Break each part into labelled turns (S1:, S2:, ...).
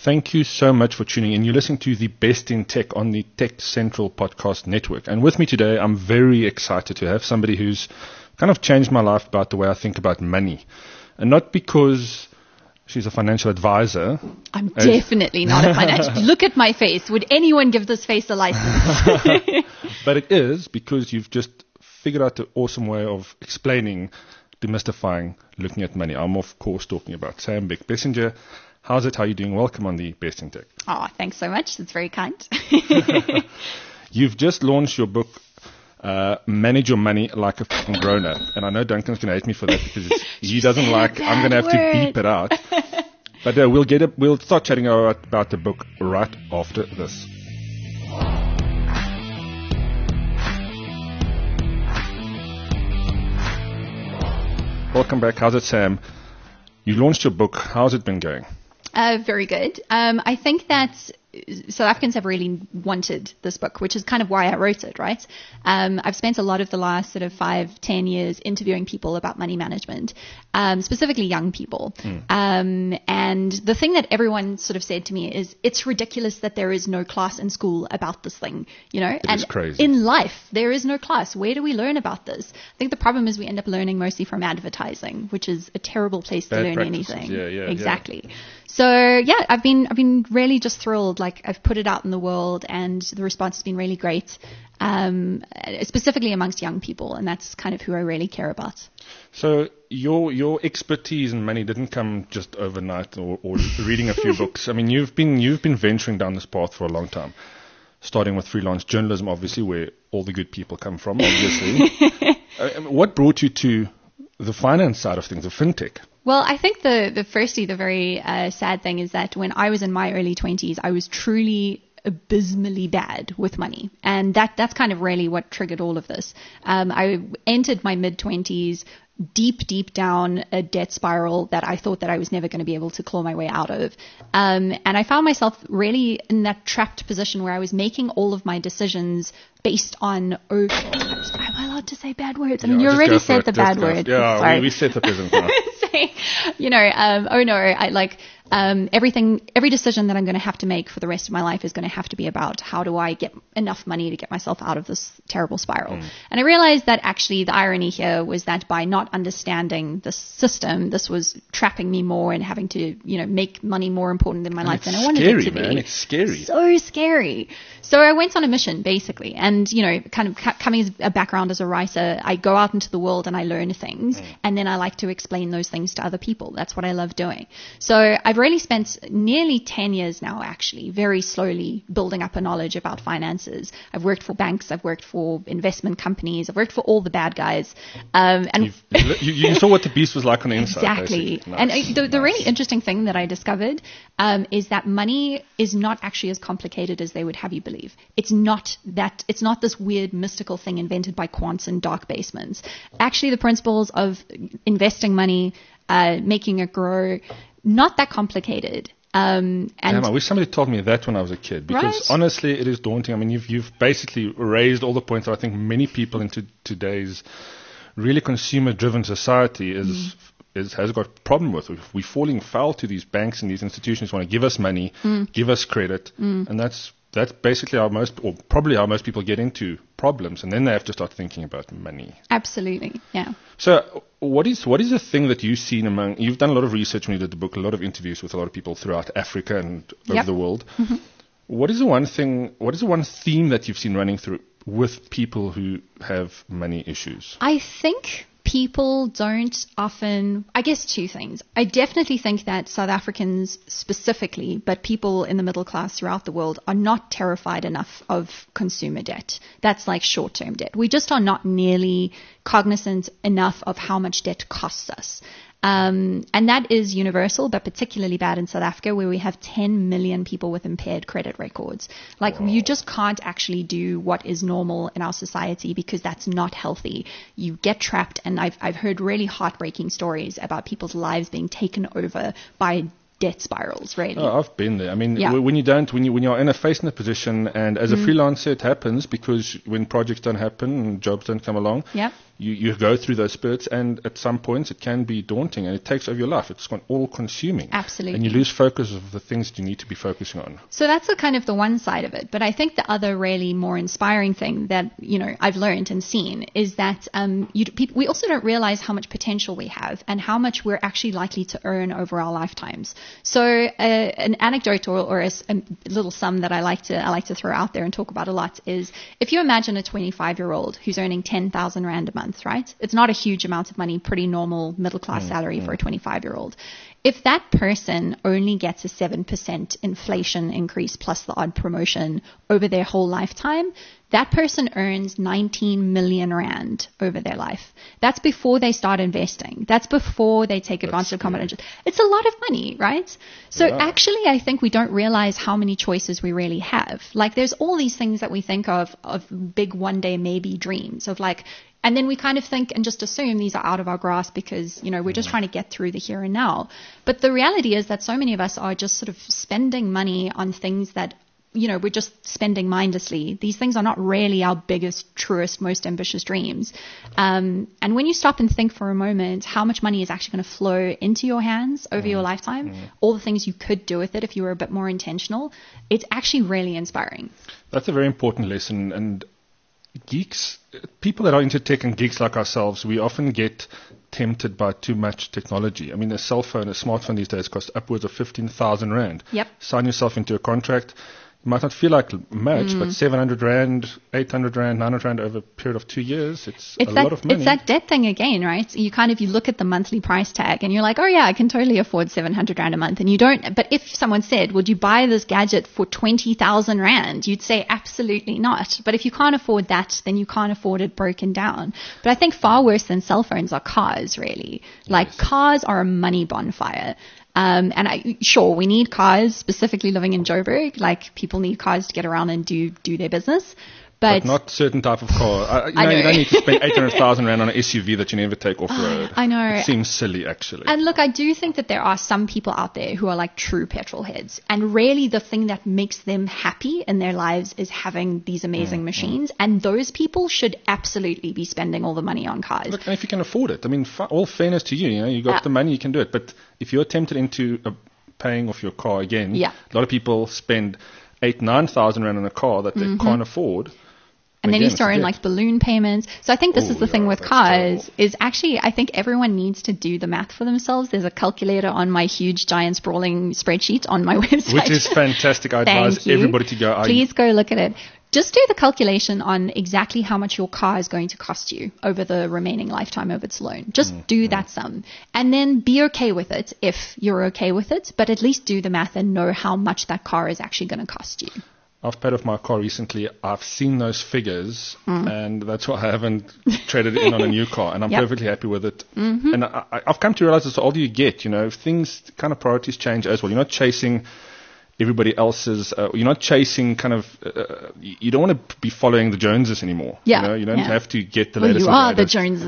S1: Thank you so much for tuning in. You're listening to the Best in Tech on the Tech Central Podcast Network. And with me today, I'm very excited to have somebody who's kind of changed my life about the way I think about money. And not because she's a financial advisor.
S2: I'm definitely not a financial. Look at my face. Would anyone give this face a license?
S1: But it is because you've just figured out the awesome way of explaining, demystifying, looking at money. I'm, of course, talking about Sam Beck-Bessinger. How's it? How are you doing? Welcome on the Best in Tech.
S2: Oh, thanks so much. That's very kind.
S1: You've just launched your book, Manage Your Money Like a F***ing Grown-Up. And I know Duncan's going to hate me for that because he doesn't like, I'm going to have to beep it out. But we'll start chatting about the book right after this. Welcome back. How's it, Sam? You launched your book. How's it been going?
S2: Very good. I think that South Africans have really wanted this book, which is kind of why I wrote it, right? I've spent a lot of the last sort of 5-10 years interviewing people about money management, specifically young people. And the thing that everyone sort of said to me is, it's ridiculous that there is no class in school about this thing, you know?
S1: It is crazy.
S2: In life, there is no class. Where do we learn about this? I think the problem is we end up learning mostly from advertising, which is a terrible place to learn anything.
S1: Yeah,
S2: exactly. Yeah. So yeah, I've been really just thrilled. Like, I've put it out in the world and the response has been really great, specifically amongst young people, and that's kind of who I really care about.
S1: So your expertise in money didn't come just overnight or reading a few books. I mean, you've been venturing down this path for a long time, starting with freelance journalism, obviously, where all the good people come from, obviously. What brought you to the finance side of things, the fintech?
S2: Well, I think the very sad thing is that when I was in my early 20s, I was truly abysmally bad with money. And that's kind of really what triggered all of this. I entered my mid-20s deep down a debt spiral that I thought that I was never going to be able to claw my way out of. And I found myself really in that trapped position where I was making all of my decisions based on, am I allowed to say bad words? I mean, you already said the bad word.
S1: Yeah,
S2: sorry.
S1: we said the present now.
S2: Every decision that I'm going to have to make for the rest of my life is going to have to be about how do I get enough money to get myself out of this terrible spiral. And I realized that actually the irony here was that by not understanding the system, this was trapping me more and having to, make money more important in my life than I wanted it to be.
S1: Man. It's scary.
S2: So scary. So I went on a mission, basically. And, kind of coming as a background as a writer, I go out into the world and I learn things. And then I like to explain those things to other people. That's what I love doing. So I've really spent nearly 10 years now, actually, very slowly building up a knowledge about finances. I've worked for banks. I've worked for investment companies. I've worked for all the bad guys.
S1: And you saw what the beast was like on the inside.
S2: Exactly.
S1: Nice.
S2: And the really interesting thing that I discovered is that money is not actually as complicated as they would have you believe. It's not this weird mystical thing invented by quants in dark basements. Actually, the principles of investing money, making it grow, not that complicated.
S1: Damn, I wish somebody told me that when I was a kid, because honestly, it is daunting. I mean, you've basically raised all the points that I think many people in today's really consumer-driven society has got a problem with. We're falling foul to these banks and these institutions who want to give us money, give us credit, and that's basically how most people get into problems, and then they have to start thinking about money.
S2: Absolutely, yeah.
S1: So what is the thing that you've seen you've done a lot of research when you did the book, a lot of interviews with a lot of people throughout Africa and over the world. What is the one theme that you've seen running through with people who have money issues?
S2: I think people don't often, I guess two things. I definitely think that South Africans specifically, but people in the middle class throughout the world, are not terrified enough of consumer debt. That's like short-term debt. We just are not nearly cognizant enough of how much debt costs us. And that is universal, but particularly bad in South Africa, where we have 10 million people with impaired credit records. Like, you just can't actually do what is normal in our society because that's not healthy. You get trapped, and I've heard really heartbreaking stories about people's lives being taken over by debt spirals, really.
S1: Oh, I've been there. I mean, when you're faced in a position, and as a freelancer, it happens because when projects don't happen and jobs don't come along, you go through those spurts, and at some points it can be daunting, and it takes over your life. It's all consuming.
S2: Absolutely.
S1: And you lose focus of the things that you need to be focusing on.
S2: So that's the kind of the one side of it. But I think the other really more inspiring thing that, I've learned and seen is that we also don't realize how much potential we have and how much we're actually likely to earn over our lifetimes. So an anecdote or a little sum that I like to throw out there and talk about a lot is, if you imagine a 25-year-old who's earning 10,000 Rand a month, right? It's not a huge amount of money, pretty normal middle-class salary for a 25-year-old. If that person only gets a 7% inflation increase plus the odd promotion over their whole lifetime, that person earns 19 million Rand over their life. That's before they start investing. That's before they take advantage of compound interest. It's a lot of money, right? So actually, I think we don't realize how many choices we really have. Like, there's all these things that we think of big one day maybe dreams of like, and then we kind of think and just assume these are out of our grasp because, we're just trying to get through the here and now. But the reality is that so many of us are just sort of spending money on things that, we're just spending mindlessly. These things are not really our biggest, truest, most ambitious dreams. And when you stop and think for a moment how much money is actually going to flow into your hands over your lifetime, all the things you could do with it if you were a bit more intentional, it's actually really inspiring.
S1: That's a very important lesson. And geeks, people that are into tech and geeks like ourselves, we often get tempted by too much technology. I mean, a cell phone, a smartphone these days costs upwards of 15,000 Rand.
S2: Yep.
S1: Sign yourself into a contract. It might not feel like much, but 700 Rand, 800 Rand, 900 Rand over a period of 2 years, it's a lot of money.
S2: It's that debt thing again, right? You look at the monthly price tag and you're like, oh yeah, I can totally afford 700 Rand a month. And you don't, but if someone said, would you buy this gadget for 20,000 Rand? You'd say absolutely not. But if you can't afford that, then you can't afford it broken down. But I think far worse than cell phones are cars, really. Like, cars are a money bonfire. Sure, we need cars, specifically living in Joburg. Like, people need cars to get around and do their business. But
S1: not certain type of car. You don't need to spend 800,000 Rand on an SUV that you never take off road.
S2: I know.
S1: It seems silly, actually.
S2: And look, I do think that there are some people out there who are like true petrol heads. And really the thing that makes them happy in their lives is having these amazing machines. And those people should absolutely be spending all the money on cars.
S1: Look, and if you can afford it. I mean, all fairness to you, you got the money, you can do it. But if you're tempted into paying off your car again, a lot of people spend 8,000-9,000 Rand on a car that they can't afford.
S2: And then you throw in like balloon payments. So I think this is the thing with cars is actually, I think everyone needs to do the math for themselves. There's a calculator on my huge, giant, sprawling spreadsheet on my website.
S1: Which is fantastic. I advise everybody to go.
S2: Please go look at it. Just do the calculation on exactly how much your car is going to cost you over the remaining lifetime of its loan. Just do that sum. And then be okay with it if you're okay with it. But at least do the math and know how much that car is actually going to cost you.
S1: I've paid off my car recently. I've seen those figures, and that's why I haven't traded in on a new car, and I'm perfectly happy with it. And I've come to realize that the older you get, things, kind of priorities change as well. You're not chasing everybody else's, you're not chasing you don't want to be following the Joneses anymore.
S2: Yeah.
S1: You don't have to get the latest.
S2: You are the Joneses.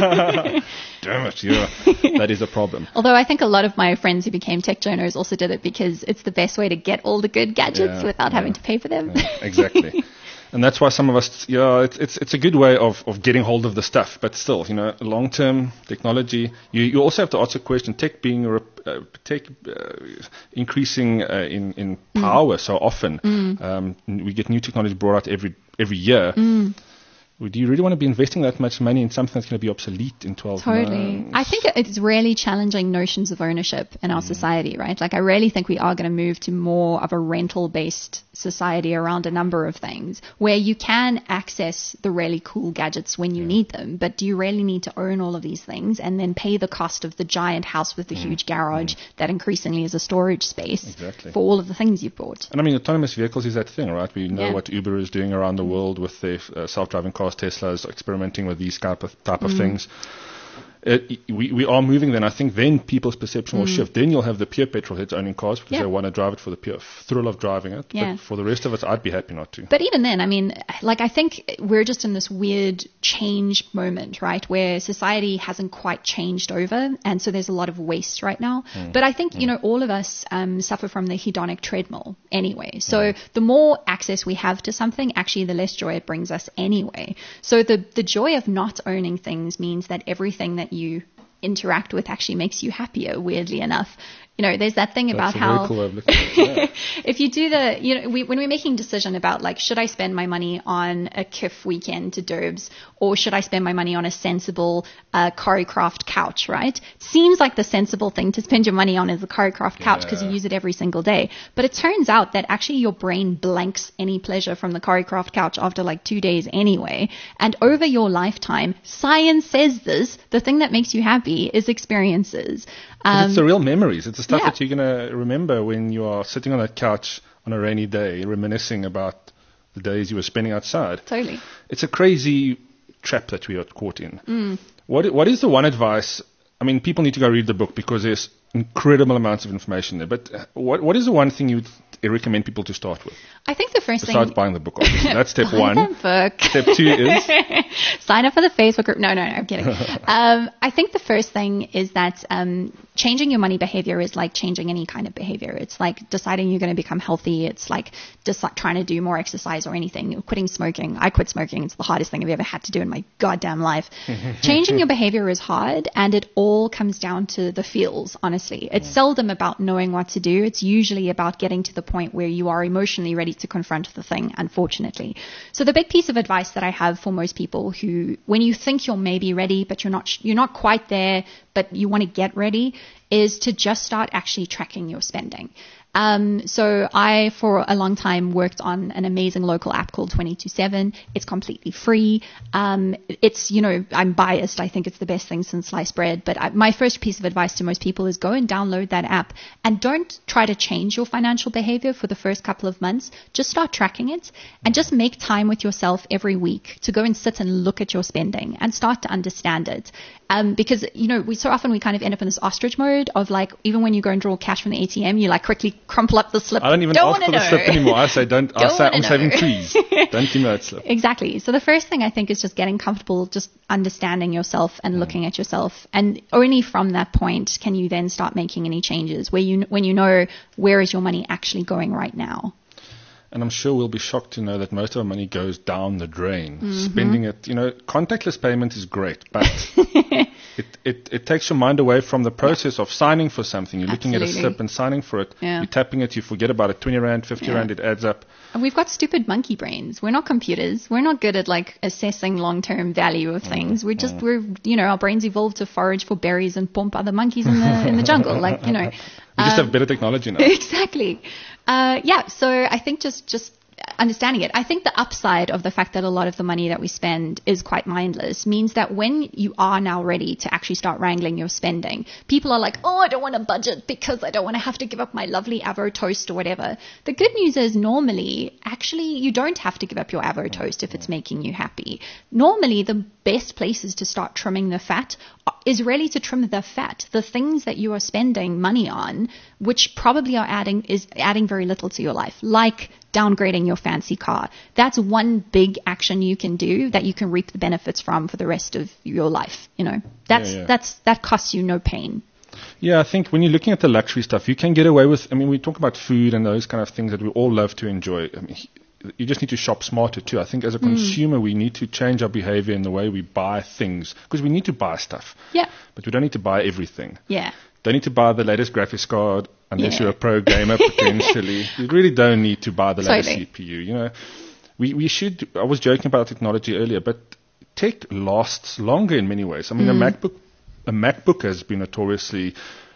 S1: Damn it, that is a problem.
S2: Although I think a lot of my friends who became tech journers also did it because it's the best way to get all the good gadgets without having to pay for them.
S1: Exactly. And that's why some of us, it's a good way of getting hold of the stuff. But still, long-term technology, you also have to ask a question, tech being increasing in power so often. We get new technology brought out every year. Do you really want to be investing that much money in something that's going to be obsolete in 12 months?
S2: Totally. I think it's really challenging notions of ownership in our society, right? Like, I really think we are going to move to more of a rental-based society around a number of things where you can access the really cool gadgets when you need them, but do you really need to own all of these things and then pay the cost of the giant house with the huge garage that increasingly is a storage space for all of the things you've bought?
S1: And I mean, autonomous vehicles is that thing, right? We know what Uber is doing around the world with their self-driving cars. Tesla is experimenting with these type of things. we are moving then. I think then people's perception will shift. Then you'll have the pure petrol heads owning cars because they want to drive it for the pure thrill of driving it. Yeah. But for the rest of us, I'd be happy not to.
S2: But even then, I mean, like, I think we're just in this weird change moment, right, where society hasn't quite changed over, and so there's a lot of waste right now. But I think, all of us suffer from the hedonic treadmill anyway. So the more access we have to something, actually the less joy it brings us anyway. So the joy of not owning things means that everything that you interact with actually makes you happier, weirdly enough. There's that thing about how if you do when we're making a decision about, like, should I spend my money on a KIF weekend to Durbs, or should I spend my money on a sensible Choreographed couch, right? It seems like the sensible thing to spend your money on is a Choreographed couch because you use it every single day. But it turns out that actually your brain blanks any pleasure from the Choreographed couch after like 2 days anyway. And over your lifetime, science says this, the thing that makes you happy is experiences.
S1: It's the real memories. It's the stuff that you're going to remember when you are sitting on that couch on a rainy day, reminiscing about the days you were spending outside.
S2: Totally.
S1: It's a crazy trap that we are caught in. What is the one advice? I mean, people need to go read the book because there's incredible amounts of information there. But what is the one thing you would recommend people to start with?
S2: I think the first
S1: Besides buying the book, obviously. That's step one.
S2: Book.
S1: Step 2 is?
S2: Sign up for the Facebook group. No, I'm kidding. I think the first thing is that changing your money behavior is like changing any kind of behavior. It's like deciding you're going to become healthy. It's like just like trying to do more exercise or anything. Quitting smoking. I quit smoking. It's the hardest thing I've ever had to do in my goddamn life. Changing your behavior is hard, and it all comes down to the feels, honestly. It's seldom about knowing what to do. It's usually about getting to the point where you are emotionally ready to confront the thing, unfortunately. So the big piece of advice that I have for most people who, when you think you're maybe ready, but you're not quite there, but you want to get ready, is to just start actually tracking your spending. So I, for a long time, worked on an amazing local app called 22/7. It's completely free. It's, I'm biased. I think it's the best thing since sliced bread. But my first piece of advice to most people is go and download that app and don't try to change your financial behavior for the first couple of months. Just start tracking it and just make time with yourself every week to go and sit and look at your spending and start to understand it. Because, so often we kind of end up in this ostrich mode of, like, even when you go and draw cash from the ATM, you like quickly crumple up the slip.
S1: I don't even ask for the slip anymore. I say, I'm saving trees. Don't give me that slip.
S2: Exactly. So the first thing I think is just getting comfortable, just understanding yourself and looking at yourself. And only from that point can you then start making any changes when you know where is your money actually going right now.
S1: And I'm sure we'll be shocked to know that most of our money goes down the drain. Spending it, contactless payment is great, but it takes your mind away from the process of signing for something. You're looking at a slip and signing for it. Yeah. You're tapping it, you forget about it. 20 Rand, 50 Rand, it adds up.
S2: And we've got stupid monkey brains. We're not computers. We're not good at, like, assessing long-term value of things. Our brains evolved to forage for berries and pump other monkeys in the jungle. Like,
S1: We just have better technology now.
S2: Exactly. So I think just understanding it. I think the upside of the fact that a lot of the money that we spend is quite mindless means that when you are now ready to actually start wrangling your spending, people are like, oh, I don't want to budget because I don't want to have to give up my lovely Avo toast or whatever. The good news is normally, actually, you don't have to give up your Avo toast if it's making you happy. Normally, the best places to start trimming the fat is really to trim the fat, the things that you are spending money on, which probably are adding very little to your life, like downgrading your fancy car. That's one big action you can do that you can reap the benefits from for the rest of your life. That costs you no pain.
S1: Yeah, I think when you're looking at the luxury stuff, you can get away with, we talk about food and those kind of things that we all love to enjoy. You just need to shop smarter too. I think as a consumer, we need to change our behavior in the way we buy things, because we need to buy stuff.
S2: Yeah.
S1: But we don't need to buy everything.
S2: Yeah.
S1: Don't need to buy the latest graphics card unless you're a pro gamer potentially. You really don't need to buy the latest CPU. We should. I was joking about technology earlier, but tech lasts longer in many ways. A MacBook has been notoriously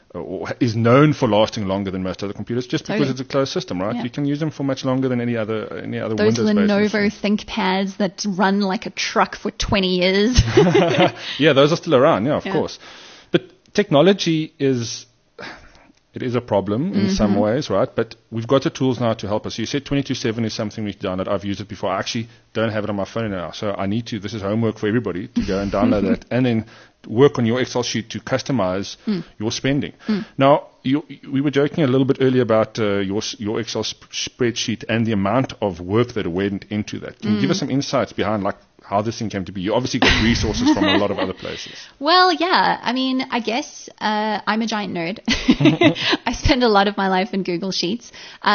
S1: is known for lasting longer than most other computers, just because it's a closed system, right? Yeah. You can use them for much longer than any other
S2: Those
S1: Windows-based
S2: Lenovo ThinkPads that run like a truck for 20 years.
S1: Yeah, those are still around. Yeah, of course. But technology is a problem in some ways, right? But we've got the tools now to help us. You said 22/7 is something we've done that I've used it before. I actually don't have it on my phone now, so I need to. This is homework for everybody to go and download that and then work on your Excel sheet to customize your spending. Now, we were joking a little bit earlier about your Excel spreadsheet and the amount of work that went into that. Can you give us some insights behind like how this thing came to be? You obviously got resources from a lot of other places.
S2: Well, yeah. I mean, I guess I'm a giant nerd. I spend a lot of my life in Google Sheets.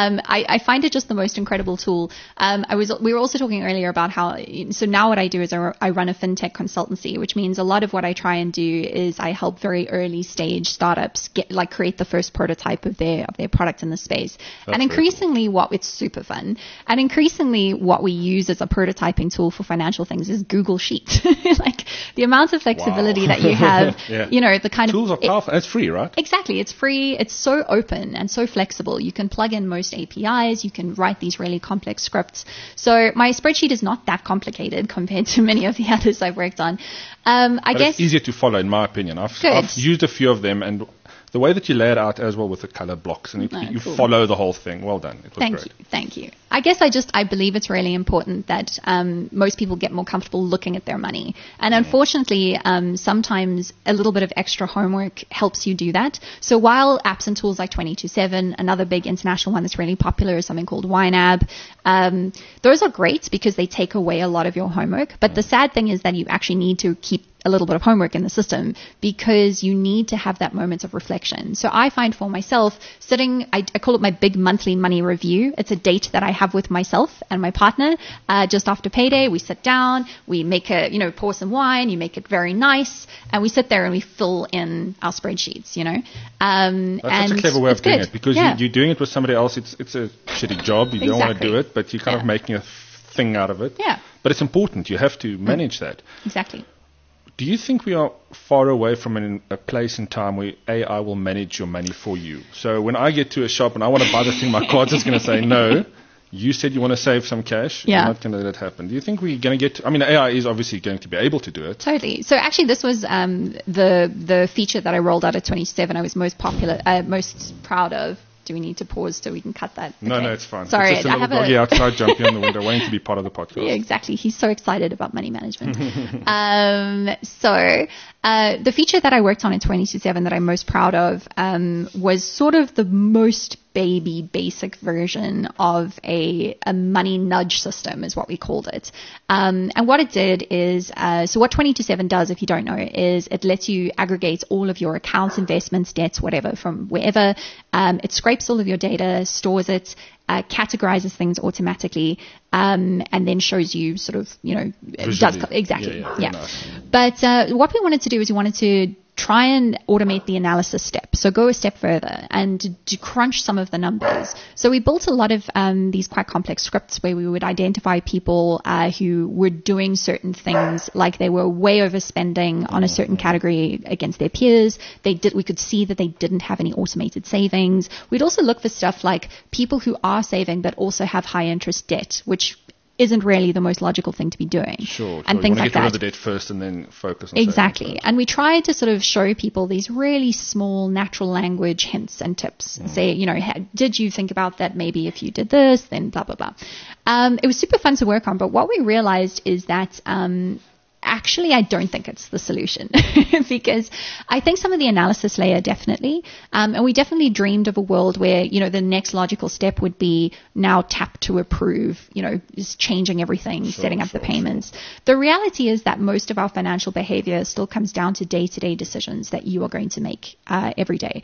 S2: I find it just the most incredible tool. We were also talking earlier about how, so now what I do is I run a fintech consultancy, which means a lot of what I try and do is I help very early stage startups create the first prototype of their product in the space. That's and increasingly cool. It's super fun. And increasingly what we use as a prototyping tool for financial things is Google Sheets. Like the amount of flexibility that you have, the kind
S1: tools
S2: of
S1: are powerful. It's free, right?
S2: Exactly. It's free. It's so open and so flexible. You can plug in most APIs. You can write these really complex scripts. So my spreadsheet is not that complicated compared to many of the others I've worked on. I guess
S1: it's easier to follow, in my opinion. I've used a few of them, and the way that you lay it out as well with the color blocks, and you cool. follow the whole thing. Well done. It was great.
S2: Thank you. I guess I believe it's really important that most people get more comfortable looking at their money. And unfortunately, sometimes a little bit of extra homework helps you do that. So while apps and tools like 22/7, another big international one that's really popular is something called YNAB, those are great because they take away a lot of your homework. But the sad thing is that you actually need to keep a little bit of homework in the system because you need to have that moment of reflection. So I find for myself sitting, I call it my big monthly money review. It's a date that I have with myself and my partner. Just after payday, we sit down, we make pour some wine, you make it very nice, and we sit there and we fill in our spreadsheets,
S1: That's such a clever way of doing it because you're doing it with somebody else. It's a shitty job. You don't want to do it, but you're kind of making a thing out of it.
S2: Yeah.
S1: But it's important. You have to manage that.
S2: Exactly.
S1: Do you think we are far away from a place in time where AI will manage your money for you? So when I get to a shop and I want to buy the thing, my card's just going to say, no, you said you want to save some cash.
S2: Yeah.
S1: You're not going to let it happen. Do you think we're going to get AI is obviously going to be able to do it.
S2: Totally. So actually this was the feature that I rolled out at 27 I was most proud of. Do we need to pause so we can cut that?
S1: No, it's fine.
S2: Sorry,
S1: it's just a little doggy outside jumping on the window waiting to be part of the podcast.
S2: Yeah, exactly. He's so excited about money management. The feature that I worked on in 22/7 that I'm most proud of was sort of the most baby basic version of a money nudge system is what we called it. And what it did is, so what 22/7 does, if you don't know, is it lets you aggregate all of your accounts, investments, debts, whatever, from wherever. It scrapes all of your data, stores it, categorizes things automatically, and then shows you sort of, exactly. Yeah. Nice. But what we wanted to do is we wanted to try and automate the analysis step. So go a step further and to crunch some of the numbers. So we built a lot of these quite complex scripts where we would identify people who were doing certain things, like they were way overspending on a certain category against their peers. We could see that they didn't have any automated savings. We'd also look for stuff like people who are saving but also have high interest debt, which isn't really the most logical thing to be doing.
S1: Sure.
S2: And things like that.
S1: You want to get rid of the debt first and then focus on
S2: exactly. And we try to sort of show people these really small natural language hints and tips. Say, did you think about that? Maybe if you did this, then blah, blah, blah. It was super fun to work on, but what we realized is that actually, I don't think it's the solution because I think some of the analysis layer definitely, and we definitely dreamed of a world where, the next logical step would be now tap to approve, just changing everything, setting up the payments. The reality is that most of our financial behavior still comes down to day-to-day decisions that you are going to make every day.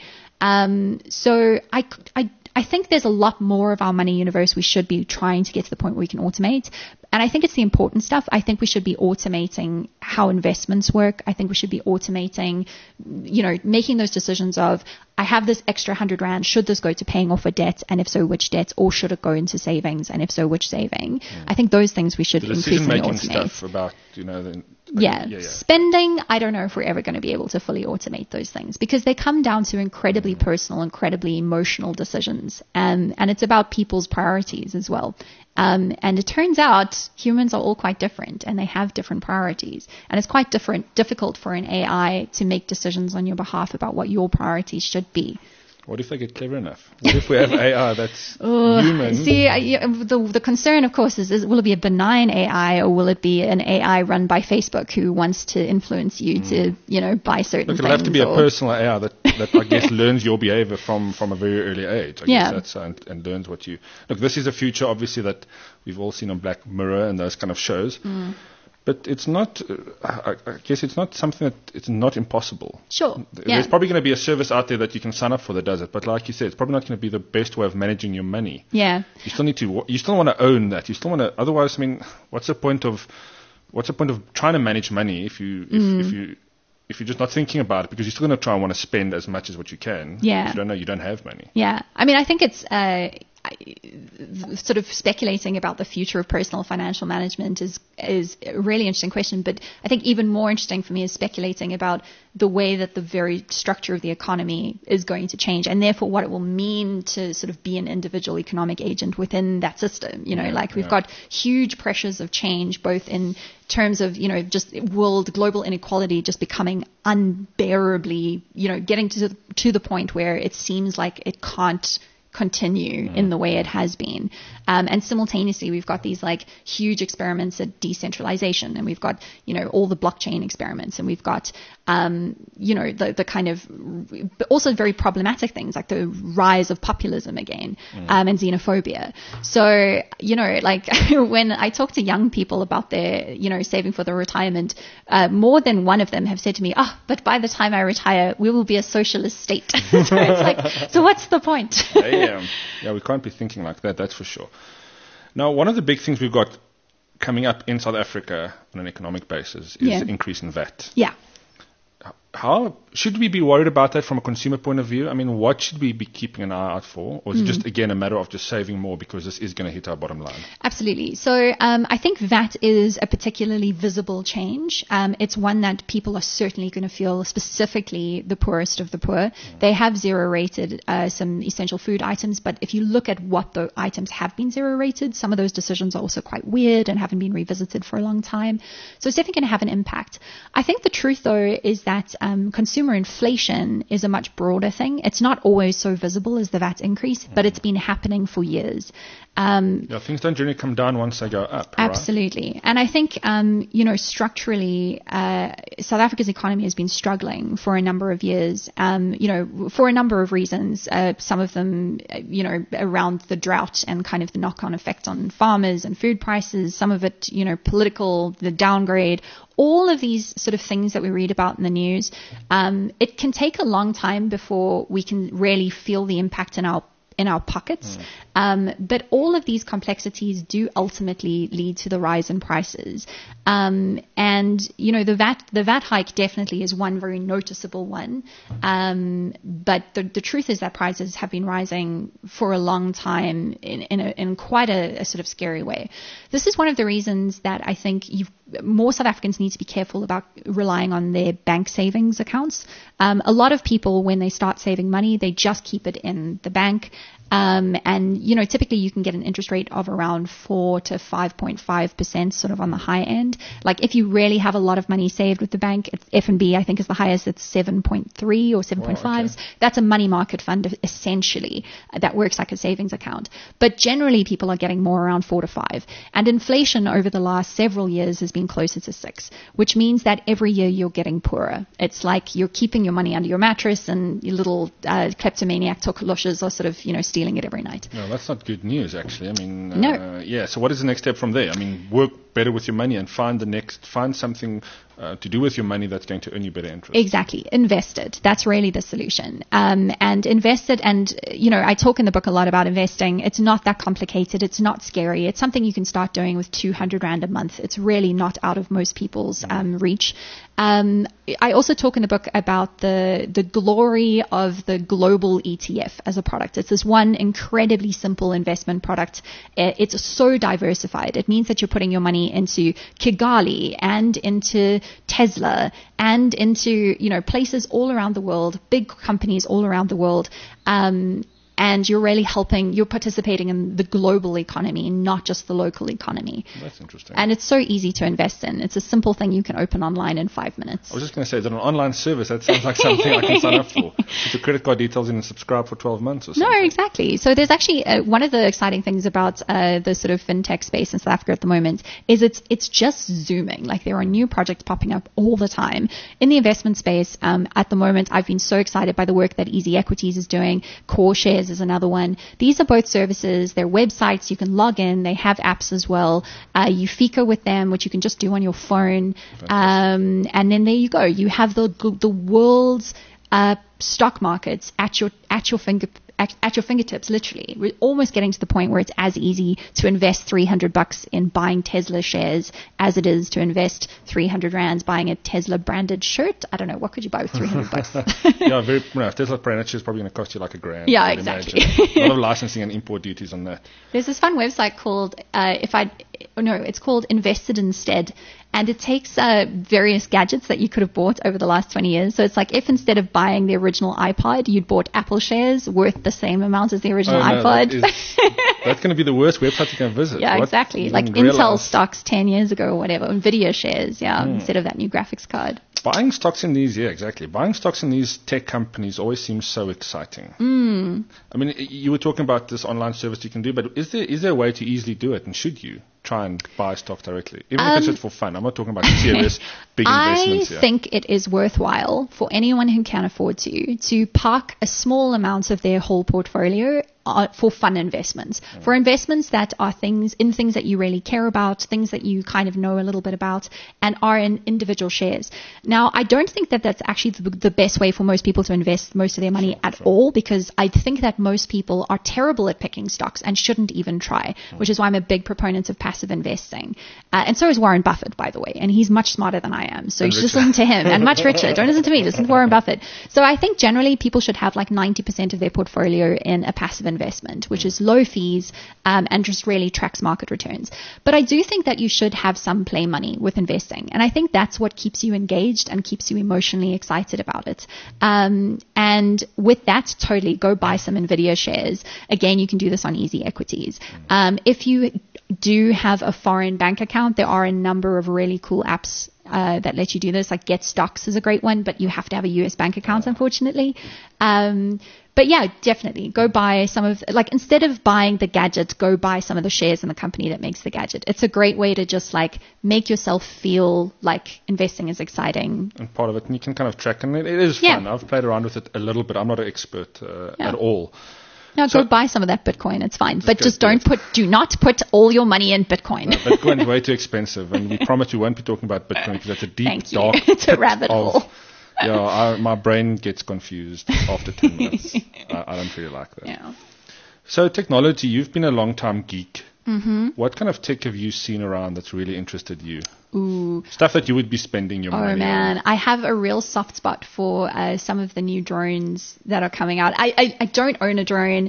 S2: So I think there's a lot more of our money universe we should be trying to get to the point where we can automate. And I think it's the important stuff. I think we should be automating how investments work. I think we should be automating, making those decisions of, I have this extra 100 Rand. Should this go to paying off a debt? And if so, which debts? Or should it go into savings? And if so, which saving? I think those things we should increasingly automate.
S1: Stuff about,
S2: spending, I don't know if we're ever going to be able to fully automate those things because they come down to incredibly personal, incredibly emotional decisions. And it's about people's priorities as well. And it turns out humans are all quite different and they have different priorities. And it's quite difficult for an AI to make decisions on your behalf about what your priorities should be.
S1: What if they get clever enough? What if we have AI that's human?
S2: See, the concern, of course, is will it be a benign AI or will it be an AI run by Facebook who wants to influence you to, buy certain things?
S1: It'll have to be a personal AI that I guess learns your behavior from a very early age. I guess that's and learns what you... Look, this is a future, obviously, that we've all seen on Black Mirror and those kind of shows. But it's not, I guess it's not something that, it's not impossible.
S2: Sure.
S1: There's probably going to be a service out there that you can sign up for that does it. But like you said, it's probably not going to be the best way of managing your money.
S2: Yeah.
S1: You still want to own that. You still want to, otherwise, I mean, what's the point of trying to manage money if you're just not thinking about it, because you're still going to try and want to spend as much as what you can.
S2: Yeah.
S1: If you don't know, you don't have money.
S2: Yeah. I mean, I think it's, sort of speculating about the future of personal financial management is a really interesting question. But I think even more interesting for me is speculating about the way that the very structure of the economy is going to change, and therefore what it will mean to sort of be an individual economic agent within that system. We've got huge pressures of change, both in terms of, just global inequality just becoming unbearably, getting to the point where it seems like it can't continue in the way it has been. And simultaneously, we've got these like huge experiments at decentralization, and we've got, all the blockchain experiments, and we've got, the kind of, but also very problematic things like the rise of populism again, and xenophobia. So, when I talk to young people about their, saving for their retirement, more than one of them have said to me, but by the time I retire, we will be a socialist state. So it's like, so what's the point?
S1: Yeah, we can't be thinking like that, that's for sure. Now, one of the big things we've got coming up in South Africa on an economic basis is the increase in VAT.
S2: Yeah.
S1: How should we be worried about that from a consumer point of view? I mean, what should we be keeping an eye out for? Or is it just, again, a matter of just saving more because this is going to hit our bottom line?
S2: Absolutely. So I think VAT is a particularly visible change. It's one that people are certainly going to feel, specifically the poorest of the poor. They have zero-rated some essential food items, but if you look at what the items have been zero-rated, some of those decisions are also quite weird and haven't been revisited for a long time. So it's definitely going to have an impact. I think the truth, though, is that consumer inflation is a much broader thing. It's not always so visible as the VAT increase, but it's been happening for years.
S1: Things don't generally come down once they go up.
S2: Absolutely.
S1: Right?
S2: And I think, structurally, South Africa's economy has been struggling for a number of years, for a number of reasons. Some of them, around the drought and kind of the knock-on effect on farmers and food prices. Some of it, political, the downgrade. All of these sort of things that we read about in the news, it can take a long time before we can really feel the impact in our pockets. But all of these complexities do ultimately lead to the rise in prices. And, the VAT hike definitely is one very noticeable one. But the truth is that prices have been rising for a long time in quite a sort of scary way. This is one of the reasons that I think more South Africans need to be careful about relying on their bank savings accounts. A lot of people, when they start saving money, they just keep it in the bank. And typically you can get an interest rate of around 4 to 5.5%, sort of on the high end. Like if you really have a lot of money saved with the bank, FNB, I think, is the highest. It's 7.3 or 7.5.
S1: Wow, okay.
S2: That's a money market fund, essentially, that works like a savings account. But generally people are getting more around 4 to 5. And inflation over the last several years has been closer to 6, which means that every year you're getting poorer. It's like you're keeping your money under your mattress and your little kleptomaniac tokoloshes are sort of, stealing it every night.
S1: No, that's not good news, actually. I mean,
S2: no.
S1: So what is the next step from there? I mean, work better with your money and find something to do with your money that's going to earn you better interest.
S2: Exactly. Invest it. That's really the solution. And invest it. And, I talk in the book a lot about investing. It's not that complicated. It's not scary. It's something you can start doing with 200 Rand a month. It's really not out of most people's reach. I also talk in the book about the glory of the global ETF as a product. It's this one incredibly simple investment product. It's so diversified. It means that you're putting your money into Kigali and into Tesla and into, places all around the world, big companies all around the world. and you're participating in the global economy, not just the local economy.
S1: That's interesting.
S2: And it's so easy to invest in. It's a simple thing you can open online in 5 minutes.
S1: I was just going to say, is it an online service? That sounds like something I can sign up for. Put your credit card details in and subscribe for 12 months or something.
S2: No, exactly. So there's actually one of the exciting things about the sort of fintech space in South Africa at the moment is it's just zooming. Like there are new projects popping up all the time. In the investment space, at the moment, I've been so excited by the work that Easy Equities is doing. Core Shares is another one. These are both services. They're websites. You can log in. They have apps as well. You FICA with them, which you can just do on your phone. And then there you go. You have the world's stock markets at your fingertips, literally. We're almost getting to the point where it's as easy to invest $300 in buying Tesla shares as it is to invest 300 rands buying a Tesla branded shirt. I don't know, what could you buy with $300?
S1: Yeah, Tesla branded shirt is probably going to cost you like $1,000.
S2: Yeah, exactly.
S1: A lot of licensing and import duties on that.
S2: There's this fun website called it's called Invested Instead. And it takes various gadgets that you could have bought over the last 20 years. So it's like if instead of buying the original iPod, you'd bought Apple shares worth the same amount as the original iPod.
S1: That's going to be the worst website you can visit.
S2: Yeah, exactly. Like Intel stocks 10 years ago or whatever. NVIDIA shares, instead of that new graphics card.
S1: Buying stocks in these, Buying stocks in these tech companies always seems so exciting. I mean, you were talking about this online service you can do, but is there a way to easily do it? And should you try and buy stock directly? Even if it's just for fun. I'm not talking about serious big investments here.
S2: I think it is worthwhile for anyone who can afford to park a small amount of their whole portfolio for fun investments, for investments that are things that you really care about, things that you kind of know a little bit about, and are in individual shares. Now, I don't think that that's actually the best way for most people to invest most of their money at all, because I think that most people are terrible at picking stocks and shouldn't even try, which is why I'm a big proponent of passive investing. And so is Warren Buffett, by the way, and he's much smarter than I am. So you should just listen to him, and much richer. Don't listen to me, listen to Warren Buffett. So I think generally people should have like 90% of their portfolio in a passive investment, which is low fees and just really tracks market returns. But I do think that you should have some play money with investing. And I think that's what keeps you engaged and keeps you emotionally excited about it. And with that, totally go buy some NVIDIA shares. Again, you can do this on Easy Equities. If you do have a foreign bank account, there are a number of really cool apps that let you do this. Like Get Stocks is a great one, but you have to have a US bank account, unfortunately. But yeah, definitely go buy some of, like, instead of buying the gadget, go buy some of the shares in the company that makes the gadget. It's a great way to just like make yourself feel like investing is exciting. And
S1: part of it, and you can kind of track, and it is fun. I've played around with it a little bit. I'm not an expert at all.
S2: No, go buy some of that Bitcoin. It's fine. But just do not put all your money in Bitcoin.
S1: No, Bitcoin's way too expensive. And we promise we won't be talking about Bitcoin because that's a deep, dark
S2: it's a rabbit hole.
S1: Yeah, my brain gets confused after 10 minutes. I don't really like that.
S2: Yeah.
S1: So technology, you've been a long-time geek. Mm-hmm. What kind of tech have you seen around that's really interested you?
S2: Ooh.
S1: Stuff that you would be spending your money on.
S2: Oh, man. I have a real soft spot for some of the new drones that are coming out. I don't own a drone.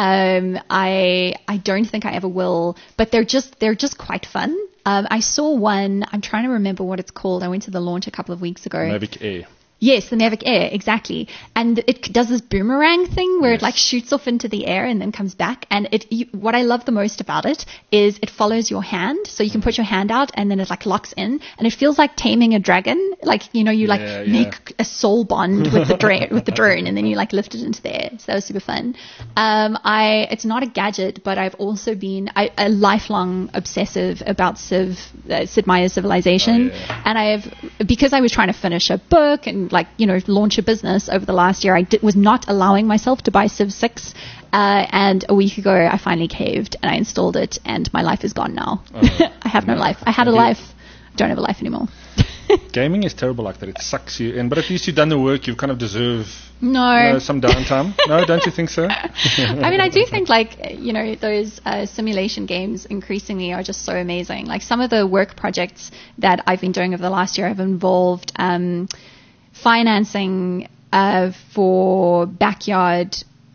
S2: I don't think I ever will. But they're just quite fun. I saw one. I'm trying to remember what it's called. I went to the launch a couple of weeks ago.
S1: Mavic Air.
S2: Yes, the Mavic Air, exactly. And it does this boomerang thing where it like shoots off into the air and then comes back. And what I love the most about it is it follows your hand. So you can put your hand out and then it like locks in, and it feels like taming a dragon. Like, you know, you make a soul bond with the drone and then you like lift it into the air. So that was super fun. It's not a gadget, but I've also been a lifelong obsessive about Sid Meier's Civilization. And because I was trying to finish a book and launch a business over the last year, I was not allowing myself to buy Civ 6. And a week ago, I finally caved and I installed it, and my life is gone now. I have no life. I had a life. I don't have a life anymore.
S1: Gaming is terrible like that. It sucks you in. But at least you've done the work. You kind of deserve some downtime. No, don't you think so?
S2: I mean, I do think those simulation games increasingly are just so amazing. Like some of the work projects that I've been doing over the last year have involved financing for backyard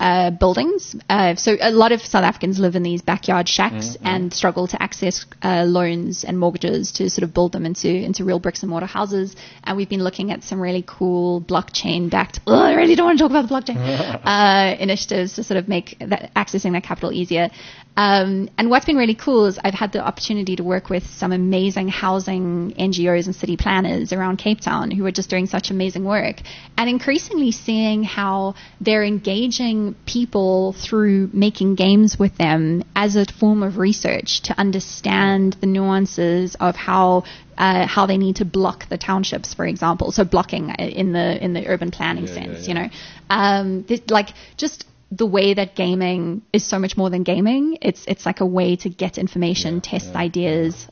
S2: buildings. So a lot of South Africans live in these backyard shacks and struggle to access loans and mortgages to sort of build them into real bricks and mortar houses. And we've been looking at some really cool blockchain-backed, I really don't want to talk about the blockchain, initiatives to sort of make accessing that capital easier. And what's been really cool is I've had the opportunity to work with some amazing housing NGOs and city planners around Cape Town who are just doing such amazing work, and increasingly seeing how they're engaging people through making games with them as a form of research to understand the nuances of how they need to block the townships, for example. So blocking in the urban planning sense, you know, just the way that gaming is so much more than gaming. It's like a way to get information, test ideas.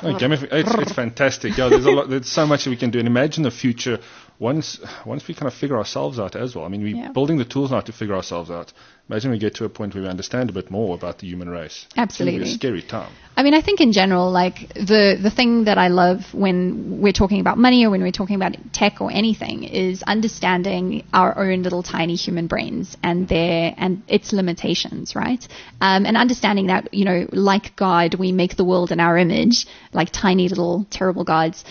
S1: It's fantastic. Yeah, there's so much that we can do. And imagine the future once we kind of figure ourselves out as well. I mean, we're building the tools now to figure ourselves out. Imagine we get to a point where we understand a bit more about the human race.
S2: Absolutely.
S1: It's going to be a scary time.
S2: I mean, I think in general, like the thing that I love when we're talking about money or when we're talking about tech or anything is understanding our own little tiny human brains and its limitations, right? And understanding that, you know, like God, we make the world in our image, like tiny little terrible gods.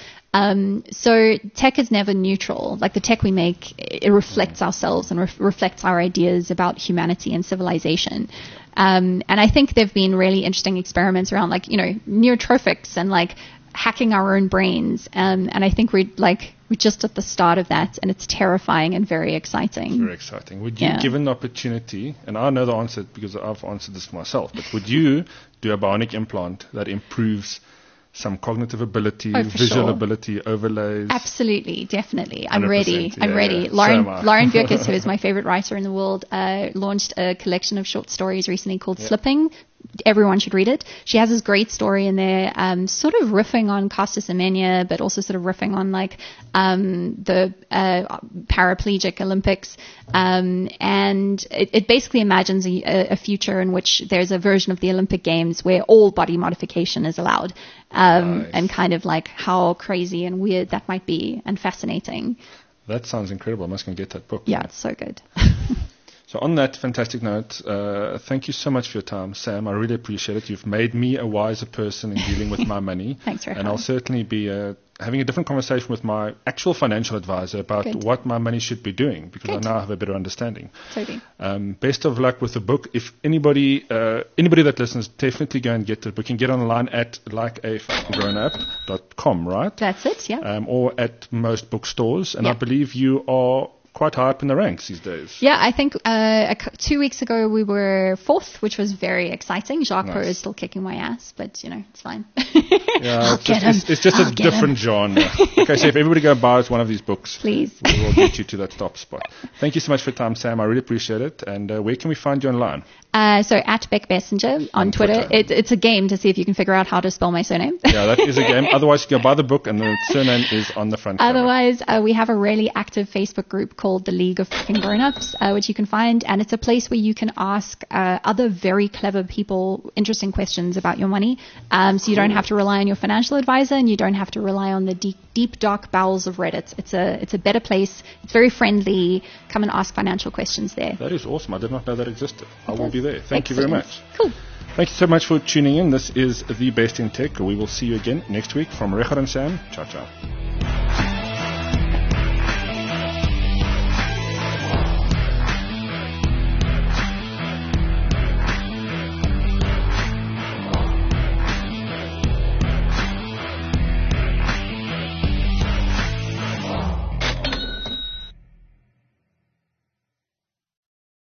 S2: So tech is never neutral. Like the tech we make, it reflects ourselves and reflects our ideas about humanity and civilization. And I think there've been really interesting experiments around, like, you know, neurotrophics and like hacking our own brains. And I think we're just at the start of that, and it's terrifying and very exciting.
S1: It's very exciting. Would you, given the opportunity, and I know the answer because I've answered this myself, but would you do a bionic implant that improves some cognitive ability, visual ability, overlays?
S2: Absolutely, definitely. I'm ready. I'm ready. Lauren Bierkes, who is my favorite writer in the world, launched a collection of short stories recently called Slipping. Everyone should read it. She has this great story in there, sort of riffing on Caster Semenya, but also sort of riffing on like the paraplegic Olympics. And it basically imagines a future in which there's a version of the Olympic Games where all body modification is allowed. Nice. And kind of like how crazy and weird that might be, and fascinating.
S1: That sounds incredible. I must go get that book.
S2: Yeah, it's so good.
S1: So on that fantastic note, thank you so much for your time, Sam. I really appreciate it. You've made me a wiser person in dealing with my money.
S2: Thanks for having me.
S1: And I'll certainly be having a different conversation with my actual financial advisor about what my money should be doing, because I now have a better understanding.
S2: Totally.
S1: Best of luck with the book. If anybody that listens, definitely go and get the book. You can get online at likeafuckinggrownup.com, right?
S2: That's it, yeah.
S1: Or at most bookstores. And I believe you are quite high up in the ranks these days.
S2: Yeah, I think 2 weeks ago we were 4th, which was very exciting. Jacques Pro is still kicking my ass, but, you know, it's fine.
S1: Yeah, it's just a different genre. Okay, so if everybody go and buys one of these books,
S2: please,
S1: we will get you to that top spot. Thank you so much for your time, Sam. I really appreciate it. And where can we find you online?
S2: So at Beck Messenger on Twitter. It's a game to see if you can figure out how to spell my surname.
S1: Yeah, that is a game. Otherwise, you can buy the book and the surname is on the front cover.
S2: Otherwise, we have a really active Facebook group called the League of Fucking Grownups, which you can find. And it's a place where you can ask other very clever people interesting questions about your money. So you don't have to rely on your financial advisor, and you don't have to rely on the deep, dark bowels of Reddit. It's a better place. It's very friendly. Come and ask financial questions there.
S1: That is awesome. I did not know that existed. I will be there. Thank you
S2: very
S1: much.
S2: Cool.
S1: Thank you so much for tuning in. This is The Best in Tech. We will see you again next week from Richard and Sam. Ciao, ciao.